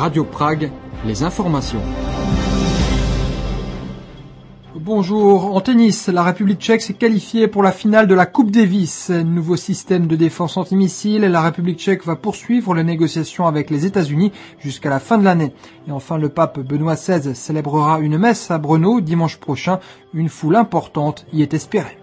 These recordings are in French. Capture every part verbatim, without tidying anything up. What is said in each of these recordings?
Radio Prague, les informations. Bonjour. En tennis, la République tchèque s'est qualifiée pour la finale de la Coupe Davis. Nouveau système de défense antimissile, la République tchèque va poursuivre les négociations avec les États-Unis jusqu'à la fin de l'année. Et enfin, le pape Benoît seize célébrera une messe à Brno dimanche prochain. Une foule importante y est espérée.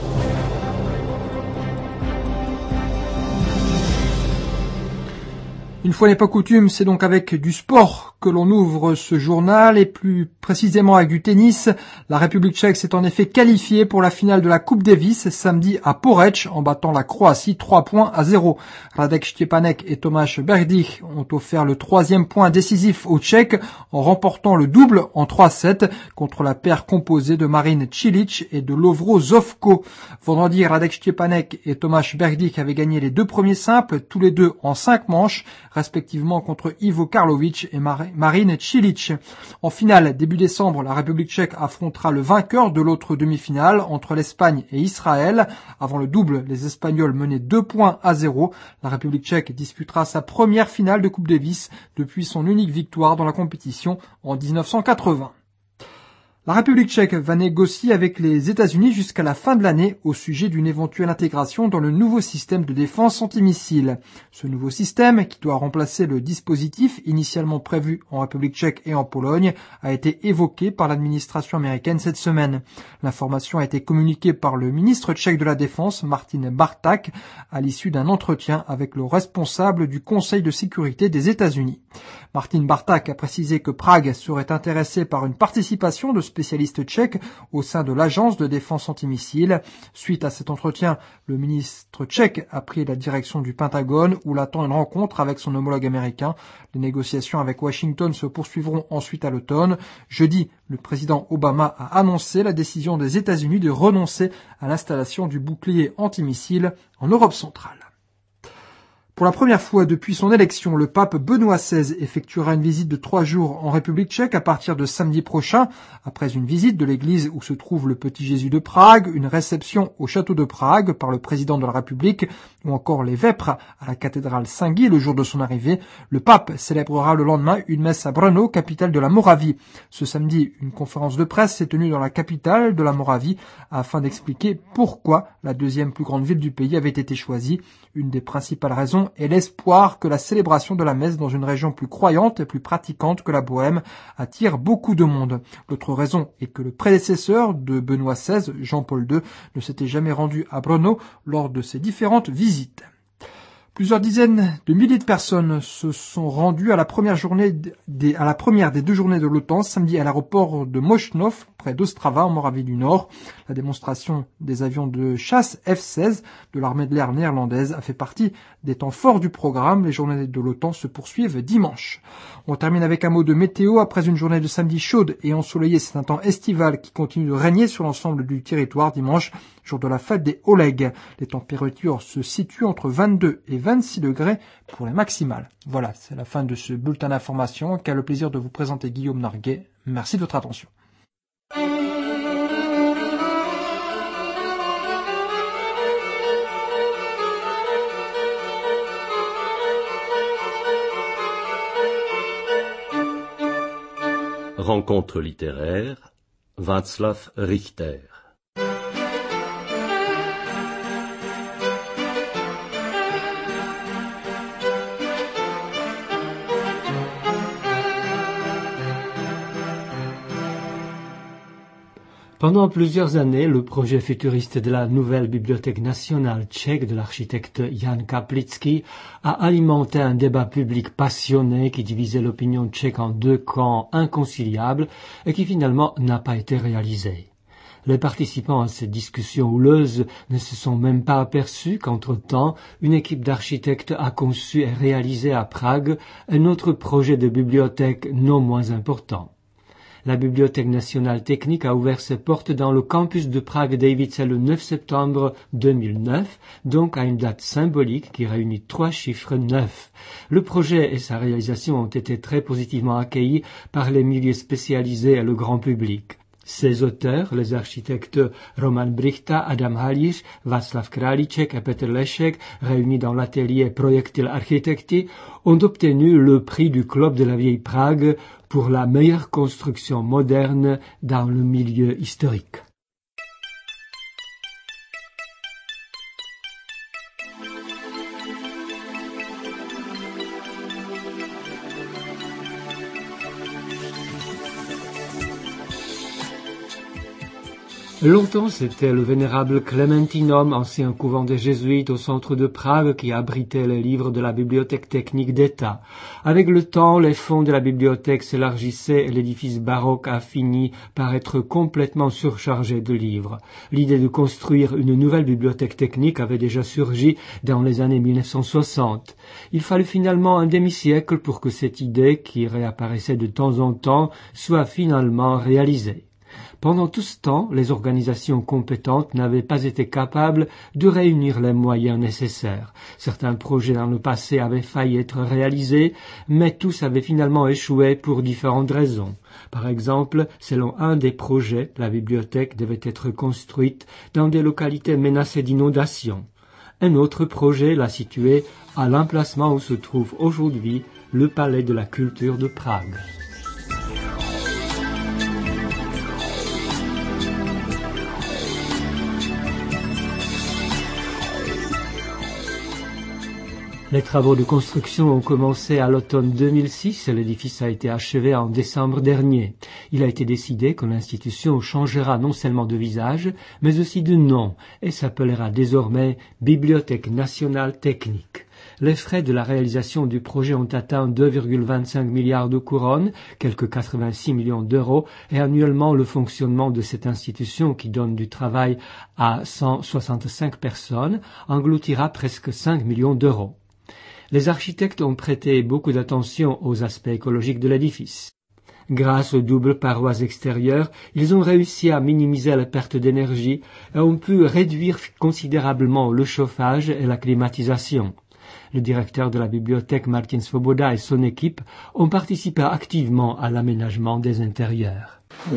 Une fois n'est pas coutume, c'est donc avec du sport que l'on ouvre ce journal et plus précisément avec du tennis. La République tchèque s'est en effet qualifiée pour la finale de la Coupe Davis samedi à Poreč en battant la Croatie trois points à zéro. Radek Štěpánek et Tomáš Berdych ont offert le troisième point décisif aux Tchèques en remportant le double en trois sept contre la paire composée de Marin Cilic et de Lovro Zovko. Vendredi, Radek Štěpánek et Tomáš Berdych avaient gagné les deux premiers simples, tous les deux en cinq manches, respectivement contre Ivo Karlovic et Marin Cilic. En finale, début décembre, la République tchèque affrontera le vainqueur de l'autre demi-finale entre l'Espagne et Israël. Avant le double, les Espagnols menaient deux points à zéro. La République tchèque disputera sa première finale de Coupe Davis depuis son unique victoire dans la compétition en dix-neuf cent quatre-vingts. La République tchèque va négocier avec les États-Unis jusqu'à la fin de l'année au sujet d'une éventuelle intégration dans le nouveau système de défense antimissile. Ce nouveau système, qui doit remplacer le dispositif initialement prévu en République tchèque et en Pologne, a été évoqué par l'administration américaine cette semaine. L'information a été communiquée par le ministre tchèque de la Défense, Martin Barták, à l'issue d'un entretien avec le responsable du Conseil de sécurité des États-Unis. Martin Barták a précisé que Prague serait intéressée par une participation de spécialiste tchèque au sein de l'agence de défense antimissile. Suite à cet entretien, le ministre tchèque a pris la direction du Pentagone où l'attend une rencontre avec son homologue américain. Les négociations avec Washington se poursuivront ensuite à l'automne. Jeudi, le président Obama a annoncé la décision des États-Unis de renoncer à l'installation du bouclier antimissile en Europe centrale. Pour la première fois depuis son élection, le pape Benoît seize effectuera une visite de trois jours en République tchèque à partir de samedi prochain. Après une visite de l'église où se trouve le Petit Jésus de Prague, une réception au château de Prague par le président de la République ou encore les vêpres à la cathédrale Saint-Guy le jour de son arrivée, le pape célébrera le lendemain une messe à Brno, capitale de la Moravie. Ce samedi, une conférence de presse s'est tenue dans la capitale de la Moravie afin d'expliquer pourquoi la deuxième plus grande ville du pays avait été choisie. Une des principales raisons est l'espoir que la célébration de la messe dans une région plus croyante et plus pratiquante que la Bohême attire beaucoup de monde. L'autre raison est que le prédécesseur de Benoît seize, Jean-Paul deux, ne s'était jamais rendu à Brno lors de ses différentes visites. Plusieurs dizaines de milliers de personnes se sont rendues à la première journée des, à la première des deux journées de l'OTAN samedi à l'aéroport de Mochnov, près d'Ostrava, en Moravie du Nord. La démonstration des avions de chasse F seize de l'armée de l'air néerlandaise a fait partie des temps forts du programme. Les journées de l'OTAN se poursuivent dimanche. On termine avec un mot de météo. Après une journée de samedi chaude et ensoleillée, c'est un temps estival qui continue de régner sur l'ensemble du territoire dimanche, jour de la fête des Oleg. Les températures se situent entre vingt-deux et vingt-six degrés pour les maximales. Voilà, c'est la fin de ce bulletin d'information qu'a le plaisir de vous présenter Guillaume Narguet. Merci de votre attention. Rencontre littéraire, Václav Richter. Pendant plusieurs années, le projet futuriste de la nouvelle bibliothèque nationale tchèque de l'architecte Jan Kaplický a alimenté un débat public passionné qui divisait l'opinion tchèque en deux camps inconciliables et qui finalement n'a pas été réalisé. Les participants à cette discussion houleuse ne se sont même pas aperçus qu'entre-temps, une équipe d'architectes a conçu et réalisé à Prague un autre projet de bibliothèque non moins important. La Bibliothèque nationale technique a ouvert ses portes dans le campus de Prague-Davice le neuf septembre deux mille neuf, donc à une date symbolique qui réunit trois chiffres neuf. Le projet et sa réalisation ont été très positivement accueillis par les milieux spécialisés et le grand public. Ses auteurs, les architectes Roman Brichta, Adam Halíř, Václav Králíček et Petr Lešek, réunis dans l'atelier Projektil Architekti, ont obtenu le prix du Club de la Vieille Prague pour la meilleure construction moderne dans le milieu historique. Longtemps, c'était le vénérable Clementinum, ancien couvent des Jésuites au centre de Prague, qui abritait les livres de la bibliothèque technique d'État. Avec le temps, les fonds de la bibliothèque s'élargissaient et l'édifice baroque a fini par être complètement surchargé de livres. L'idée de construire une nouvelle bibliothèque technique avait déjà surgi dans les années mille neuf cent soixante. Il fallut finalement un demi-siècle pour que cette idée, qui réapparaissait de temps en temps, soit finalement réalisée. Pendant tout ce temps, les organisations compétentes n'avaient pas été capables de réunir les moyens nécessaires. Certains projets dans le passé avaient failli être réalisés, mais tous avaient finalement échoué pour différentes raisons. Par exemple, selon un des projets, la bibliothèque devait être construite dans des localités menacées d'inondation. Un autre projet l'a située à l'emplacement où se trouve aujourd'hui le Palais de la Culture de Prague. Les travaux de construction ont commencé à l'automne deux mille six et l'édifice a été achevé en décembre dernier. Il a été décidé que l'institution changera non seulement de visage, mais aussi de nom et s'appellera désormais Bibliothèque nationale technique. Les frais de la réalisation du projet ont atteint deux virgule vingt-cinq milliards de couronnes, quelques quatre-vingt-six millions d'euros, et annuellement le fonctionnement de cette institution, qui donne du travail à cent soixante-cinq personnes, engloutira presque cinq millions d'euros. Les architectes ont prêté beaucoup d'attention aux aspects écologiques de l'édifice. Grâce aux doubles parois extérieures, ils ont réussi à minimiser la perte d'énergie et ont pu réduire considérablement le chauffage et la climatisation. Le directeur de la bibliothèque Martin Svoboda et son équipe ont participé activement à l'aménagement des intérieurs.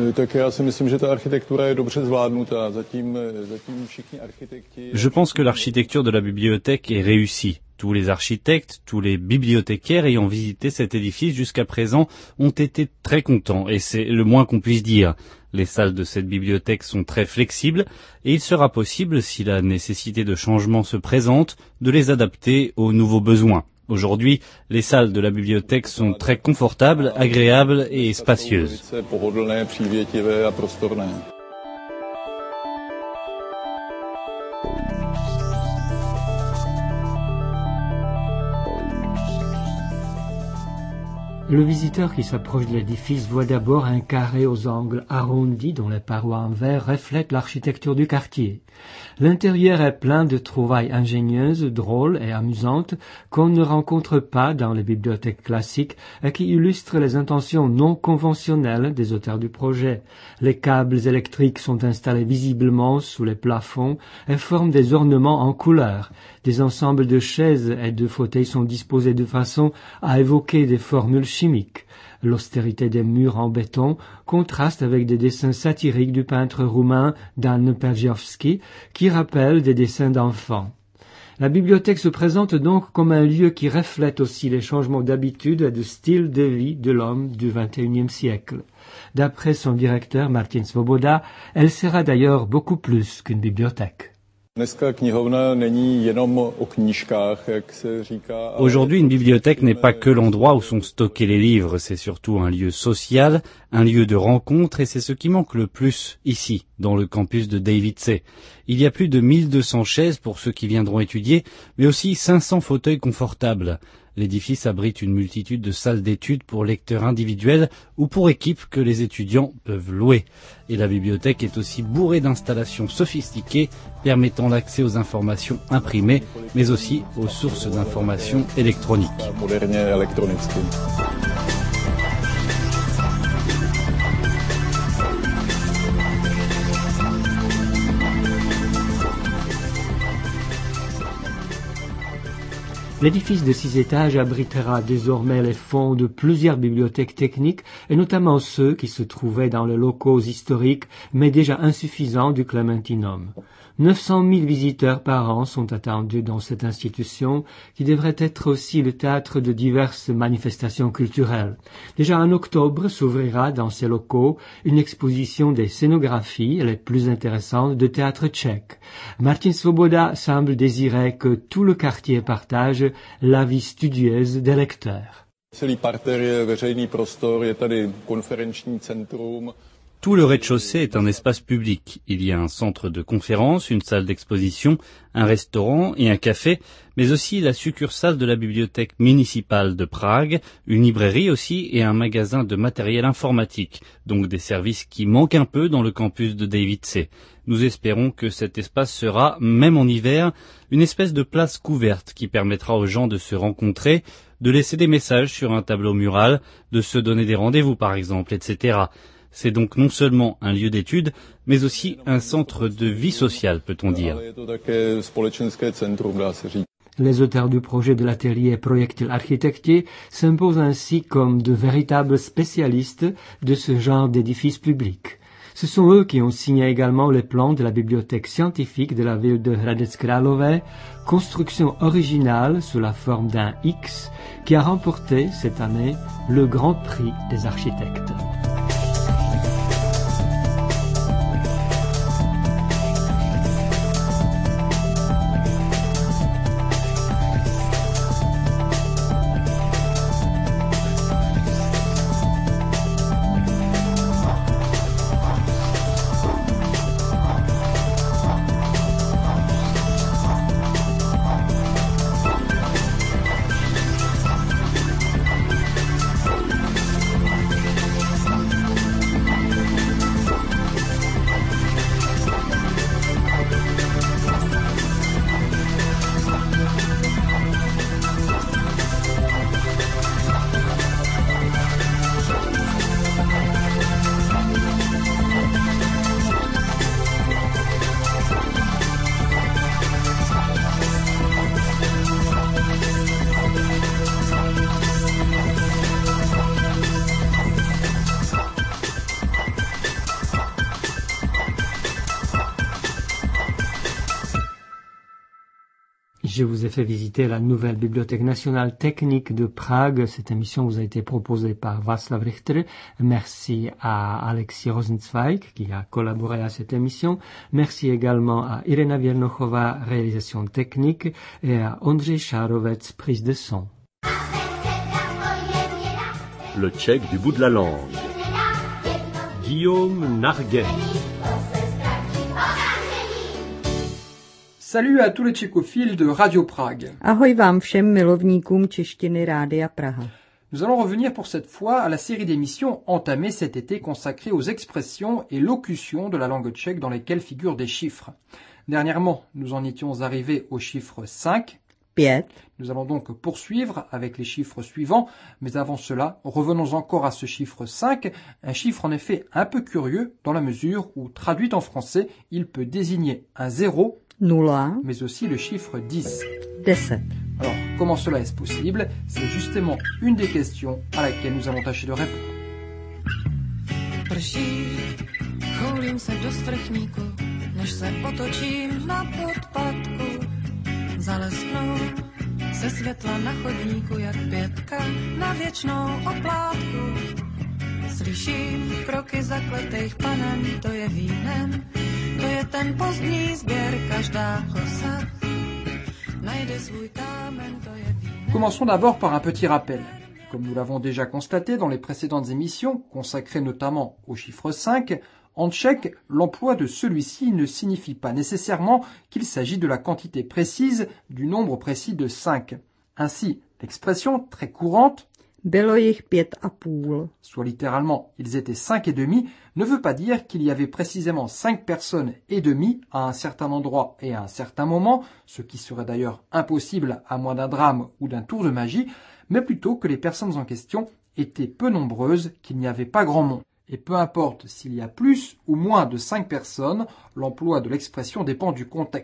Je pense que l'architecture de la bibliothèque est réussie. Tous les architectes, tous les bibliothécaires ayant visité cet édifice jusqu'à présent ont été très contents, et c'est le moins qu'on puisse dire. Les salles de cette bibliothèque sont très flexibles, et il sera possible, si la nécessité de changement se présente, de les adapter aux nouveaux besoins. Aujourd'hui, les salles de la bibliothèque sont très confortables, agréables et spacieuses. Le visiteur qui s'approche de l'édifice voit d'abord un carré aux angles arrondis dont les parois en verre reflètent l'architecture du quartier. L'intérieur est plein de trouvailles ingénieuses, drôles et amusantes qu'on ne rencontre pas dans les bibliothèques classiques et qui illustrent les intentions non conventionnelles des auteurs du projet. Les câbles électriques sont installés visiblement sous les plafonds et forment des ornements en couleurs. Des ensembles de chaises et de fauteuils sont disposés de façon à évoquer des formules chimiques. L'austérité des murs en béton contraste avec des dessins satiriques du peintre roumain Dan Perjovski qui rappellent des dessins d'enfants. La bibliothèque se présente donc comme un lieu qui reflète aussi les changements d'habitude et de style de vie de l'homme du vingt et unième siècle. D'après son directeur Martin Svoboda, elle sera d'ailleurs beaucoup plus qu'une bibliothèque. Aujourd'hui, une bibliothèque n'est pas que l'endroit où sont stockés les livres, c'est surtout un lieu social, un lieu de rencontre, et c'est ce qui manque le plus ici, dans le campus de Davidse. Il y a plus de mille deux cents chaises pour ceux qui viendront étudier, mais aussi cinq cents fauteuils confortables. L'édifice abrite une multitude de salles d'études pour lecteurs individuels ou pour équipes que les étudiants peuvent louer. Et la bibliothèque est aussi bourrée d'installations sophistiquées permettant l'accès aux informations imprimées, mais aussi aux sources d'informations électroniques. L'édifice de six étages abritera désormais les fonds de plusieurs bibliothèques techniques, et notamment ceux qui se trouvaient dans les locaux historiques, mais déjà insuffisants du Clementinum. neuf cent mille visiteurs par an sont attendus dans cette institution, qui devrait être aussi le théâtre de diverses manifestations culturelles. Déjà en octobre s'ouvrira dans ces locaux une exposition des scénographies les plus intéressantes de théâtre tchèque. Martin Svoboda semble désirer que tout le quartier partage la vie studieuse des lecteurs. Celý parter je veřejný prostor, je tady konferenční centrum. Tout le rez-de-chaussée est un espace public. Il y a un centre de conférence, une salle d'exposition, un restaurant et un café, mais aussi la succursale de la bibliothèque municipale de Prague, une librairie aussi et un magasin de matériel informatique, donc des services qui manquent un peu dans le campus de Davidse. Nous espérons que cet espace sera, même en hiver, une espèce de place couverte qui permettra aux gens de se rencontrer, de laisser des messages sur un tableau mural, de se donner des rendez-vous par exemple, et cetera. C'est donc non seulement un lieu d'étude, mais aussi un centre de vie sociale, peut-on dire. Les auteurs du projet de l'atelier Projektil Architekti s'imposent ainsi comme de véritables spécialistes de ce genre d'édifices publics. Ce sont eux qui ont signé également les plans de la bibliothèque scientifique de la ville de Hradec Králové, construction originale sous la forme d'un X, qui a remporté cette année le Grand Prix des architectes. Je vous ai fait visiter la nouvelle Bibliothèque nationale technique de Prague. Cette émission vous a été proposée par Václav Richter. Merci à Alexis Rosenzweig qui a collaboré à cette émission. Merci également à Irena Vernochová, réalisation technique, et à Ondřej Šárovec, prise de son. Le tchèque du bout de la langue. Guillaume Narguet. Salut à tous les tchécophiles de Radio Prague. Ahoj vám všem milovníkům češtiny Rádia Praha. Nous allons revenir pour cette fois à la série d'émissions entamée cet été consacrée aux expressions et locutions de la langue tchèque dans lesquelles figurent des chiffres. Dernièrement, nous en étions arrivés au chiffre cinq. Pět. Nous allons donc poursuivre avec les chiffres suivants, mais avant cela, revenons encore à ce chiffre cinq, un chiffre en effet un peu curieux dans la mesure où, traduit en français, il peut désigner un zéro, Nula. mais aussi le chiffre dix. Deset. Alors, comment cela est-ce possible? C'est justement une des questions à laquelle nous allons tâcher de répondre. Prší, choulím se do sprchníku, než se potočím na podpadku. Zalesknou se světla na chodníku, jak pětka na věčnou oplátku. Slyším kroky zakletých panen, to je vínem, to je ten pozdní sběr, každá kosa najde svůj kámen, to je vínem. Commençons d'abord par un petit rappel. Comme nous l'avons déjà constaté dans les précédentes émissions, consacrées notamment au chiffre cinq, en tchèque, l'emploi de celui-ci ne signifie pas nécessairement qu'il s'agit de la quantité précise du nombre précis de cinq. Ainsi, l'expression très courante Bylo jich pět a půl. Soit littéralement ils étaient cinq et demi, ne veut pas dire qu'il y avait précisément cinq personnes et demie à un certain endroit et à un certain moment, ce qui serait d'ailleurs impossible à moins d'un drame ou d'un tour de magie, mais plutôt que les personnes en question étaient peu nombreuses, qu'il n'y avait pas grand monde. Et peu importe s'il y a plus ou moins de cinq personnes, l'emploi de l'expression dépend du contexte.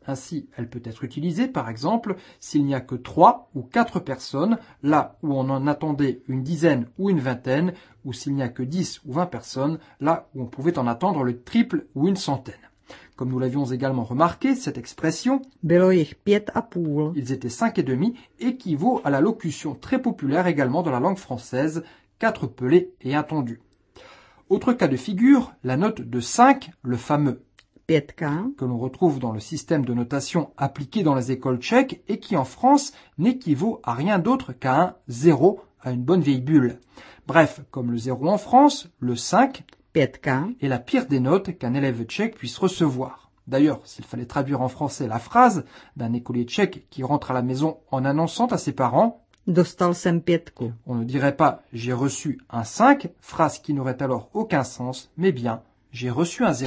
Ainsi, elle peut être utilisée, par exemple, s'il n'y a que trois ou quatre personnes, là où on en attendait une dizaine ou une vingtaine, ou s'il n'y a que dix ou vingt personnes, là où on pouvait en attendre le triple ou une centaine. Comme nous l'avions également remarqué, cette expression Bylo jich pět a půl. ils étaient cinq et demi équivaut à la locution très populaire également dans la langue française, quatre pelés et un tondu. Autre cas de figure, la note de cinq, le fameux Pětka. que l'on retrouve dans le système de notation appliqué dans les écoles tchèques et qui en France n'équivaut à rien d'autre qu'à un zéro, à une bonne vieille bulle. Bref, comme le zéro en France, le cinq Pětka. est la pire des notes qu'un élève tchèque puisse recevoir. D'ailleurs, s'il fallait traduire en français la phrase d'un écolier tchèque qui rentre à la maison en annonçant à ses parents Dostal jsem pětku. on ne dirait pas « j'ai reçu un cinq », phrase qui n'aurait alors aucun sens, mais bien « j'ai reçu un zéro ».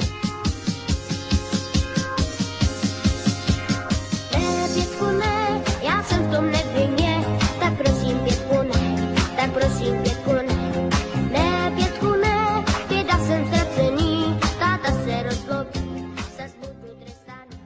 Ne, pětku ne, já jsem v tom nevinně, tak prosím pětku ne, tak prosím pětku ne. Ne, pětku ne, běda jsem ztracený, táta se rozlobí, zas budu trestaný.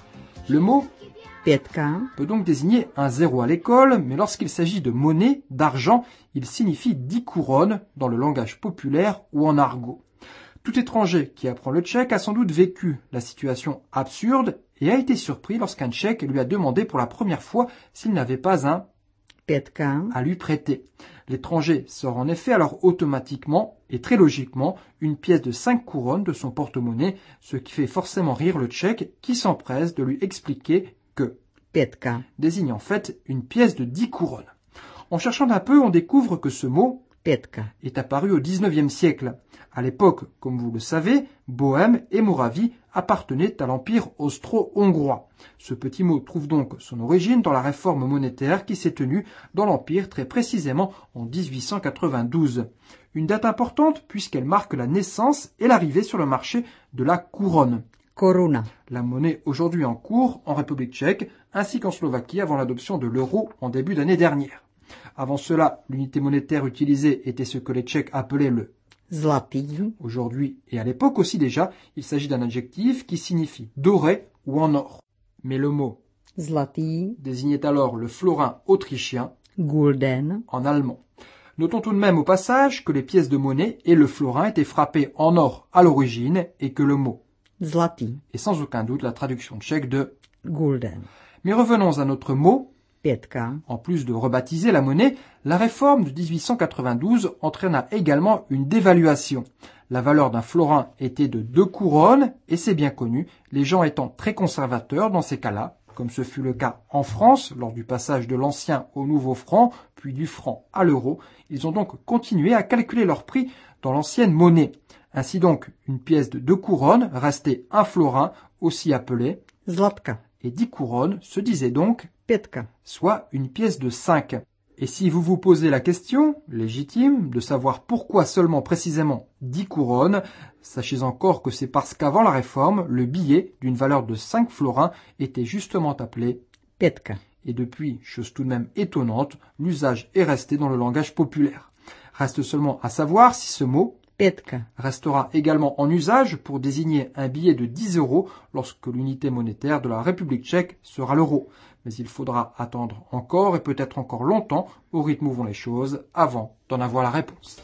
Le mot Pětka. peut donc désigner un zéro à l'école, mais lorsqu'il s'agit de monnaie, d'argent, il signifie dix couronnes dans le langage populaire ou en argot. Tout étranger qui apprend le tchèque a sans doute vécu la situation absurde et a été surpris lorsqu'un tchèque lui a demandé pour la première fois s'il n'avait pas un Pětka. à lui prêter. L'étranger sort en effet alors automatiquement et très logiquement une pièce de cinq couronnes de son porte-monnaie, ce qui fait forcément rire le tchèque qui s'empresse de lui expliquer que Pětka. désigne en fait une pièce de dix couronnes. En cherchant un peu, on découvre que ce mot Pětka. est apparu au dix-neuvième siècle. À l'époque, comme vous le savez, Bohême et Moravie appartenaient à l'empire austro-hongrois. Ce petit mot trouve donc son origine dans la réforme monétaire qui s'est tenue dans l'empire très précisément en dix-huit cent quatre-vingt-douze. Une date importante puisqu'elle marque la naissance et l'arrivée sur le marché de la couronne. Koruna. La monnaie aujourd'hui en cours en République tchèque ainsi qu'en Slovaquie avant l'adoption de l'euro en début d'année dernière. Avant cela, l'unité monétaire utilisée était ce que les Tchèques appelaient le Zlatý. aujourd'hui et à l'époque aussi déjà, il s'agit d'un adjectif qui signifie doré ou en or. Mais le mot Zlatý. désignait alors le florin autrichien Gulden. en allemand. Notons tout de même au passage que les pièces de monnaie et le florin étaient frappés en or à l'origine et que le mot Zlatý. est sans aucun doute la traduction tchèque de Gulden. Mais revenons à notre mot. Pětka. En plus de rebaptiser la monnaie, la réforme de dix-huit cent quatre-vingt-douze entraîna également une dévaluation. La valeur d'un florin était de deux couronnes, et c'est bien connu, les gens étant très conservateurs dans ces cas-là, comme ce fut le cas en France lors du passage de l'ancien au nouveau franc, puis du franc à l'euro, ils ont donc continué à calculer leur prix dans l'ancienne monnaie. Ainsi donc, une pièce de deux couronnes restait un florin, aussi appelé, Zlatka. et dix couronnes se disait donc Pětka. soit une pièce de cinq. Et si vous vous posez la question, légitime, de savoir pourquoi seulement précisément dix couronnes, sachez encore que c'est parce qu'avant la réforme, le billet d'une valeur de cinq florins était justement appelé Pětka. et depuis, chose tout de même étonnante, l'usage est resté dans le langage populaire. Reste seulement à savoir si ce mot Pětka. restera également en usage pour désigner un billet de dix euros lorsque l'unité monétaire de la République tchèque sera l'euro. Mais il faudra attendre encore et peut-être encore longtemps, au rythme où vont les choses, avant d'en avoir la réponse.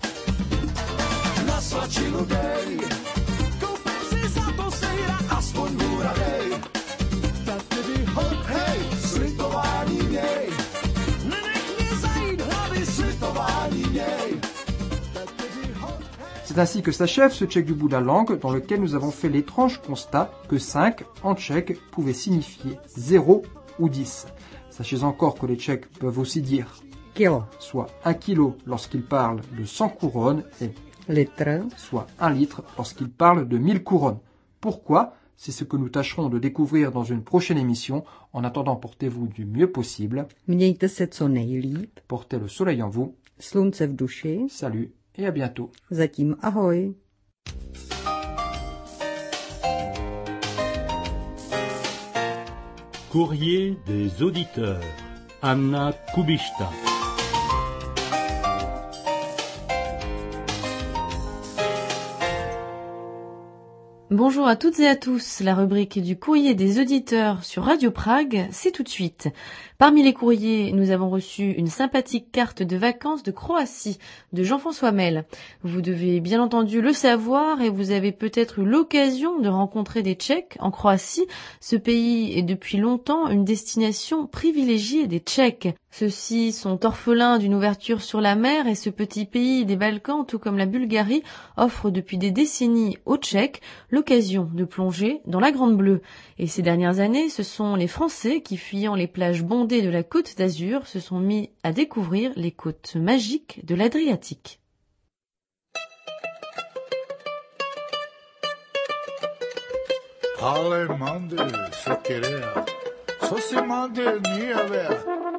C'est ainsi que s'achève ce tchèque du bout de la langue dans lequel nous avons fait l'étrange constat que cinq en tchèque pouvait signifier zéro ou dix. Sachez encore que les Tchèques peuvent aussi dire Kilo. soit un kilo lorsqu'ils parlent de cent couronnes et Litr. soit un litre lorsqu'ils parlent de mille couronnes. Pourquoi ? C'est ce que nous tâcherons de découvrir dans une prochaine émission. En attendant, portez-vous du mieux possible. Mějte se co nejlíp. Portez le soleil en vous. Slunce v duši. Salut et à bientôt. Zatím ahoj. Courrier des auditeurs. Anna Kubishta. Bonjour à toutes et à tous, la rubrique du courrier des auditeurs sur Radio Prague, c'est tout de suite. Parmi les courriers, nous avons reçu une sympathique carte de vacances de Croatie de Jean-François Mel. Vous devez bien entendu le savoir et vous avez peut-être eu l'occasion de rencontrer des Tchèques en Croatie. Ce pays est depuis longtemps une destination privilégiée des Tchèques. Ceux-ci sont orphelins d'une ouverture sur la mer et ce petit pays des Balkans, tout comme la Bulgarie, offre depuis des décennies aux Tchèques l'occasion de plonger dans la Grande Bleue. Et ces dernières années, ce sont les Français qui, fuyant les plages bondées de la Côte d'Azur, se sont mis à découvrir les côtes magiques de l'Adriatique. Ale mande, sokerea, co si mande nijavea.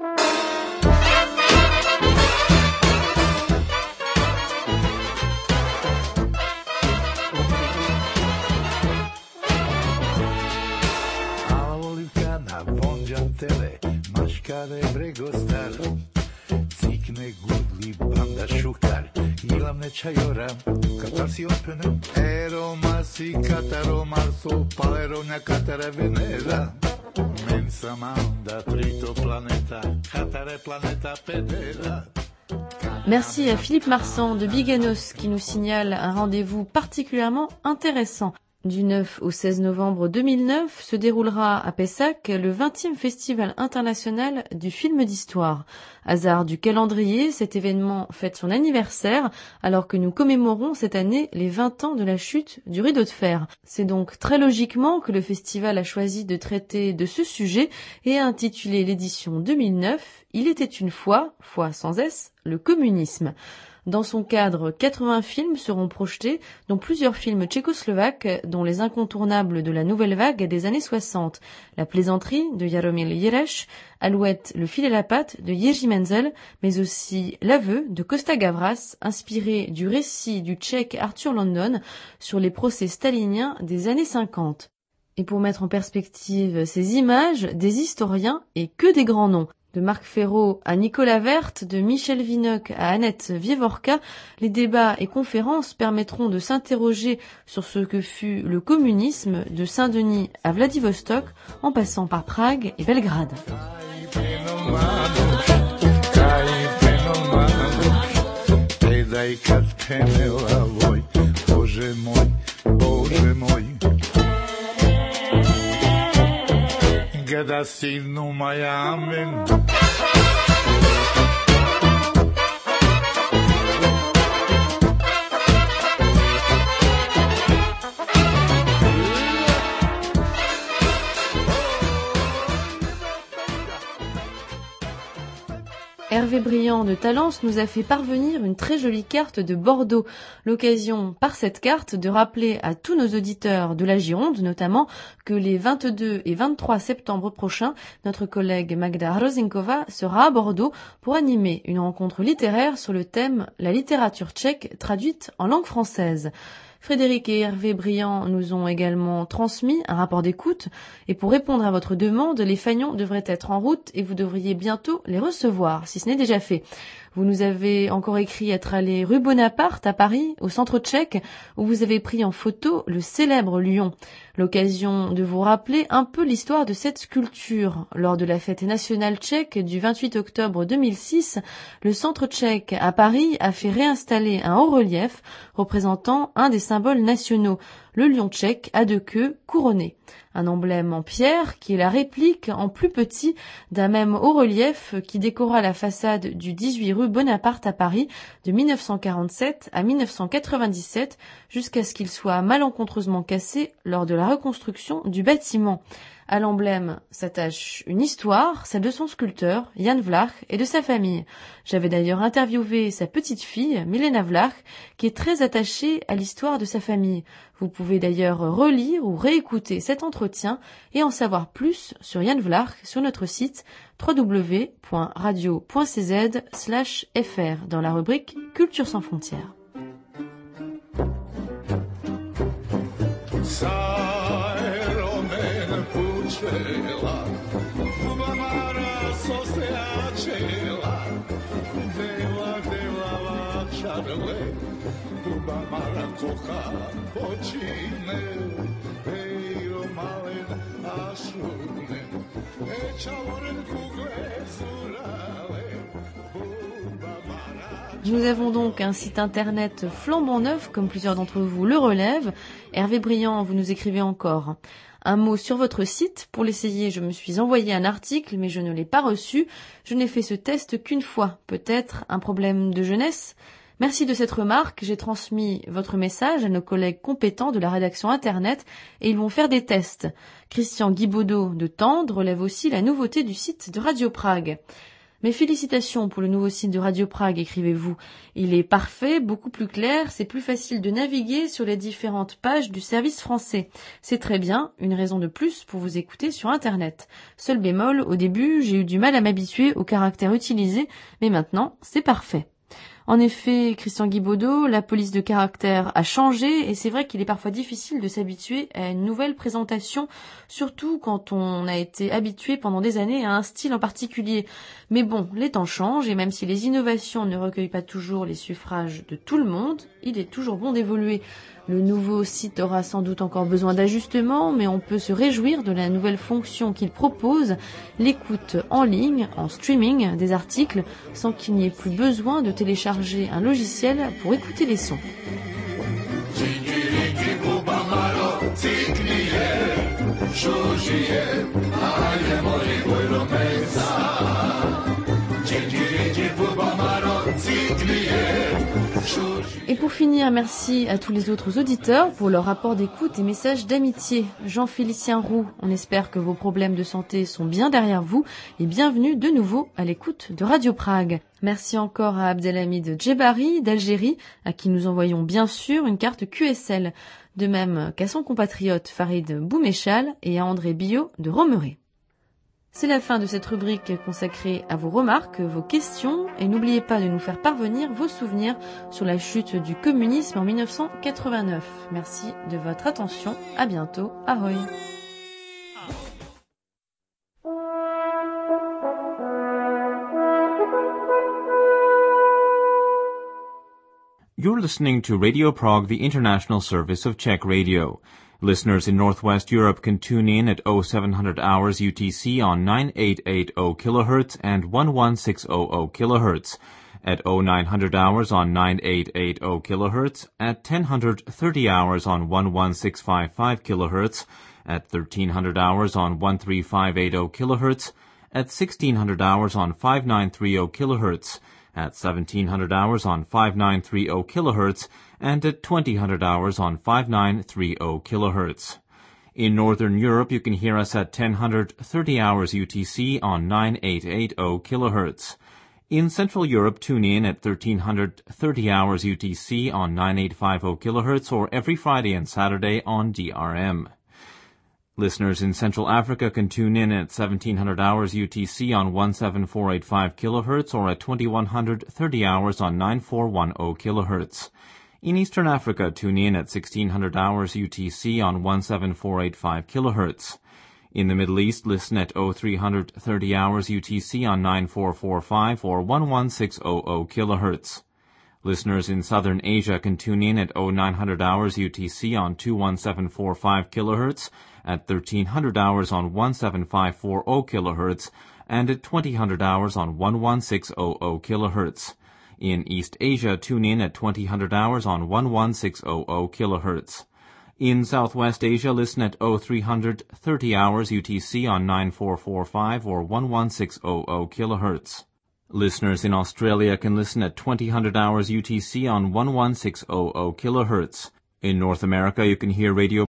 Tele, maškare bregostar, cikne gudli banda šukar, ilamne čajora, katar si opene, eroma si kataroma so paleronja katare venera, mensa manda trito planeta, katare planeta pedera. Merci à Philippe Marsan de Biganos qui nous signale un rendez-vous particulièrement intéressant. Du neuf au seize novembre deux mille neuf se déroulera à Pessac le vingtième Festival international du film d'histoire. Hasard du calendrier, cet événement fête son anniversaire alors que nous commémorons cette année les vingt ans de la chute du rideau de fer. C'est donc très logiquement que le festival a choisi de traiter de ce sujet et a intitulé l'édition deux mille neuf « Il était une fois, fois sans S, le communisme ». Dans son cadre, quatre-vingts films seront projetés, dont plusieurs films tchécoslovaques, dont les incontournables de la nouvelle vague des années soixante. La plaisanterie de Jaromil Jireš, Alouette, le fil et la patte de Jiří Menzel, mais aussi L'aveu de Costa Gavras, inspiré du récit du Tchèque Arthur London sur les procès staliniens des années cinquante. Et pour mettre en perspective ces images, des historiens et que des grands noms. De Marc Ferraud à Nicolas Werth, de Michel Vinocq à Annette Vievorka, les débats et conférences permettront de s'interroger sur ce que fut le communisme de Saint-Denis à Vladivostok, en passant par Prague et Belgrade. Gada silnu majamin. Hervé Briand de Talence nous a fait parvenir une très jolie carte de Bordeaux. L'occasion, par cette carte, de rappeler à tous nos auditeurs de la Gironde, notamment, que les vingt-deux et vingt-trois septembre prochains, notre collègue Magda Hrozinkova sera à Bordeaux pour animer une rencontre littéraire sur le thème « La littérature tchèque traduite en langue française ». Frédéric et Hervé Briand nous ont également transmis un rapport d'écoute et pour répondre à votre demande, les fanions devraient être en route et vous devriez bientôt les recevoir, si ce n'est déjà fait. Vous nous avez encore écrit être allé rue Bonaparte à Paris, au centre tchèque, où vous avez pris en photo le célèbre lion. L'occasion de vous rappeler un peu l'histoire de cette sculpture. Lors de la fête nationale tchèque du vingt-huit octobre deux mille six, le centre tchèque à Paris a fait réinstaller un haut-relief représentant un des symboles nationaux, le lion tchèque à deux queues couronné. Un emblème en pierre qui est la réplique en plus petit d'un même haut-relief qui décora la façade du dix-huit rue Bonaparte à Paris de mille neuf cent quarante-sept à mille neuf cent quatre-vingt-dix-sept jusqu'à ce qu'il soit malencontreusement cassé lors de la reconstruction du bâtiment. À l'emblème s'attache une histoire, celle de son sculpteur, Jan Vlach, et de sa famille. J'avais d'ailleurs interviewé sa petite fille, Milena Vlach, qui est très attachée à l'histoire de sa famille. Vous pouvez d'ailleurs relire ou réécouter cet entretien et en savoir plus sur Jan Vlach sur notre site w w w point radio point c z slash f r dans la rubrique Culture sans frontières. Čela, Bamara soseačela, deva deva čarle, Buba mala kocha počine, ejro malen a šunen, e čavoren kugle surale, Buba mala. Nous avons donc un site internet flambant neuf, comme plusieurs d'entre vous le relèvent. Hervé Briand, vous nous écrivez encore un mot sur votre site. Pour l'essayer, je me suis envoyé un article, mais je ne l'ai pas reçu. Je n'ai fait ce test qu'une fois. Peut-être un problème de jeunesse ? Merci de cette remarque. J'ai transmis votre message à nos collègues compétents de la rédaction Internet et ils vont faire des tests. Christian Guibaudot de Tende relève aussi la nouveauté du site de Radio Prague. Mes félicitations pour le nouveau site de Radio Prague, écrivez-vous. Il est parfait, beaucoup plus clair, c'est plus facile de naviguer sur les différentes pages du service français. C'est très bien, une raison de plus pour vous écouter sur Internet. Seul bémol, au début, j'ai eu du mal à m'habituer aux caractères utilisés, mais maintenant, c'est parfait. En effet, Christian Guibaudot, la police de caractère a changé et c'est vrai qu'il est parfois difficile de s'habituer à une nouvelle présentation, surtout quand on a été habitué pendant des années à un style en particulier. Mais bon, les temps changent et même si les innovations ne recueillent pas toujours les suffrages de tout le monde, il est toujours bon d'évoluer. Le nouveau site aura sans doute encore besoin d'ajustements, mais on peut se réjouir de la nouvelle fonction qu'il propose, l'écoute en ligne, en streaming des articles, sans qu'il n'y ait plus besoin de télécharger un logiciel pour écouter les sons. Et pour finir, merci à tous les autres auditeurs pour leur rapport d'écoute et messages d'amitié. Jean-Félicien Roux, on espère que vos problèmes de santé sont bien derrière vous et bienvenue de nouveau à l'écoute de Radio Prague. Merci encore à Abdelhamid Djebari d'Algérie, à qui nous envoyons bien sûr une carte Q S L, de même qu'à son compatriote Farid Boumechal et à André Billot de Romeré. C'est la fin de cette rubrique consacrée à vos remarques, vos questions, et n'oubliez pas de nous faire parvenir vos souvenirs sur la chute du communisme en mille neuf cent quatre-vingt-neuf. Merci de votre attention, à bientôt, ahoy. You're listening to Radio Prague, the international service of Czech radio. Listeners in Northwest Europe can tune in at oh seven hundred hours U T C on nine eight eight zero kilohertz and eleven six hundred kilohertz, at oh nine hundred hours on nine eight eight zero kilohertz, at ten thirty hours on eleven six five five kilohertz, at thirteen hundred hours on thirteen five eight zero kilohertz, at sixteen hundred hours on fifty-nine thirty kilohertz, at seventeen hundred hours on fifty-nine thirty kilohertz, and at twenty hundred hours on fifty-nine thirty kilohertz. In Northern Europe, you can hear us at ten thirty hours U T C on nine eight eight zero kilohertz. In Central Europe, tune in at thirteen thirty hours U T C on nine eight five zero kilohertz or every Friday and Saturday on D R M. Listeners in Central Africa can tune in at seventeen hundred hours U T C on seventeen four eight five kilohertz or at twenty-one thirty hours on nine four one zero kilohertz. In Eastern Africa, tune in at sixteen hundred hours U T C on seventeen four eight five kilohertz. In the Middle East, listen at oh three thirty hours U T C on nine four four five or eleven six hundred kilohertz. Listeners in Southern Asia can tune in at oh nine hundred hours U T C on two one seven four five kilohertz, at thirteen hundred hours on seventeen five four zero kilohertz, and at twenty hundred hours on eleven six hundred kilohertz. In East Asia, tune in at twenty hundred hours on eleven six hundred kilohertz. In Southwest Asia, listen at oh three thirty hours U T C on nine four four five or eleven six hundred kilohertz. Listeners in Australia can listen at twenty hundred hours U T C on eleven six hundred kilohertz. In North America, you can hear Radio